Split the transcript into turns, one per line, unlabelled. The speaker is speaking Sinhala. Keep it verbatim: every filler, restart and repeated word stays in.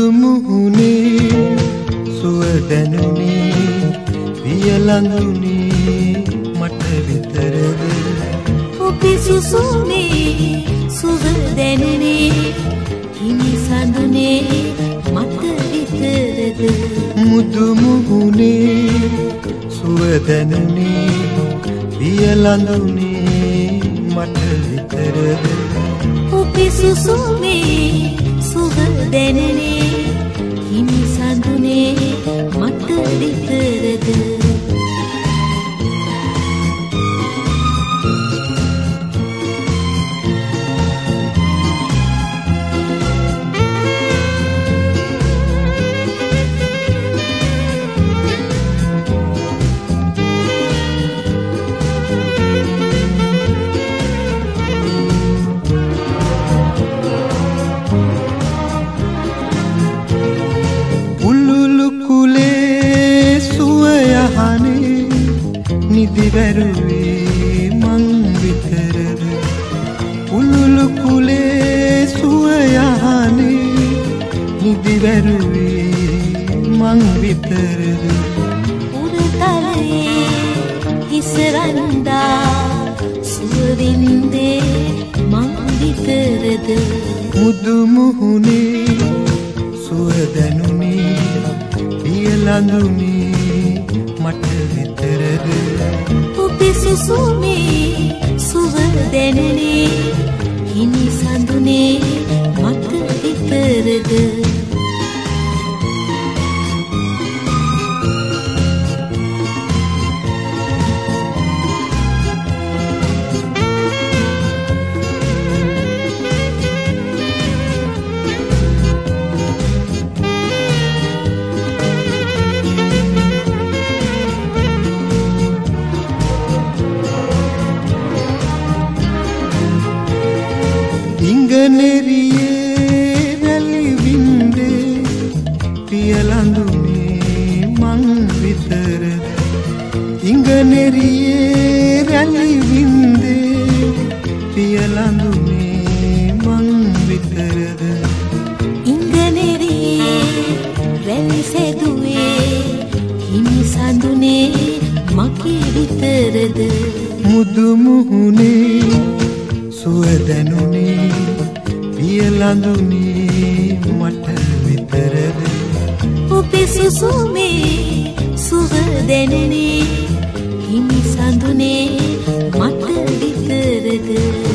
මුදුමුහුණේ සුව දැනුනේ වියලඳුනේ මට විතරද
ඔබේ සුසුමේ සුව දැනුනේ හිමි සඳුනේ මට විතරද
මුදුමුහුණේ සුව දැනුනේ වියලඳුනේ මට විතරද
ඔබේ සුසුමේ සුව දැනුනේ හිමි සඳුනේ මට විතරද
නිදිවැරුවේ මං විතරද උළුළු කුලේ සුව යහනේ නිදිවැරුවේ මං විතරද
උඩතලයේ හිසරන්දා සුව වින්දේ මං විතරද
මුදුමුහුණේ සුව දැනුනේ වියලඳුනේ මට විතරද
ඔබේ සුසුමේ සුව දැනුනේ හිමි සඳුනේ මට විතරද
ඉංගනේරියේ රැලි වින්දේ පියලඳුනේ මං විතරද ඉංගනේරියේ රැලි වින්දේ පියලඳුනේ මං විතරද
ඉංගනේරියේ රැලි සෙදුවේ හිමි සඳුනේ මගේ විතරද
මුදුමුහුණේ සුව දැනුනේ වියලඳුනේ මට විතරද
ඔබේ සුසුමේ සුව දැනුනේ හිමි සඳුනේ මට විතරද